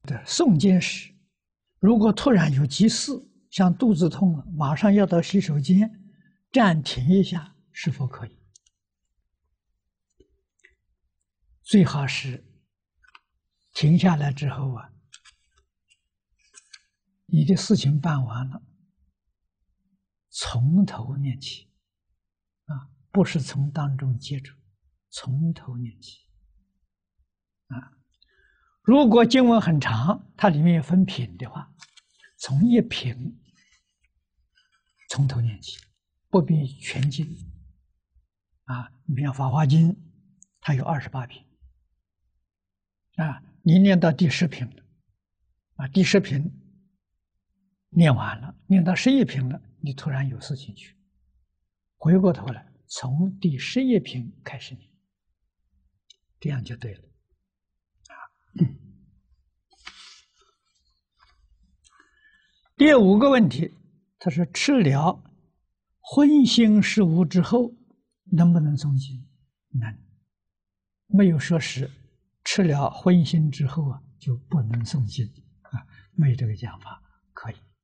的诵经时，如果突然有急事，像肚子痛了，马上要到洗手间，暂停一下，是否可以？最好是停下来之后啊，你的事情办完了，从头念起啊，不是从当中接触，从头念起啊。如果经文很长，它里面有分品的话，从一品从头念起，不必全经啊。你比如《法华经》，它有28品啊，你念到第10品了啊，第10品念完了，念到11品了，你突然有事情去，回过头来从第11品开始念，这样就对了啊。第5个问题，他说吃了荤腥食物之后能不能诵经？能，没有说是吃了荤腥之后啊就不能诵经啊，没有这个讲法，可以。